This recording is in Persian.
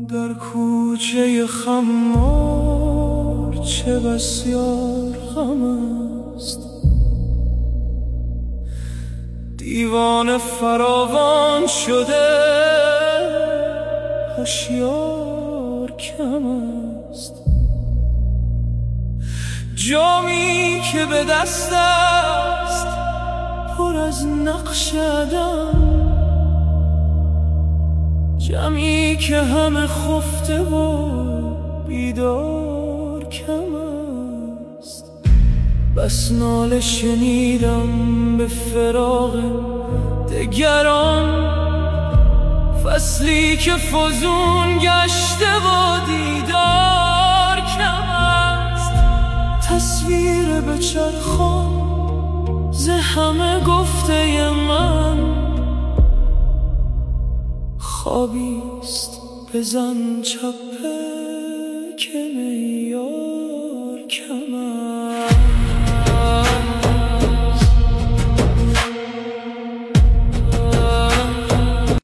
در کوچه خمار چه بسیار غم است، دیوانه فراوان شده هوشیار کم است. جامی که به دست است پر از نقش عدم، جمعی که همه خفته و بیدار کم است. بس ناله شنیدم به فراق دگران، فصلی که فزون گشته و دیدار کم است. تصویر به چرخان ز همه گفته من، خوابیست بزن چپه که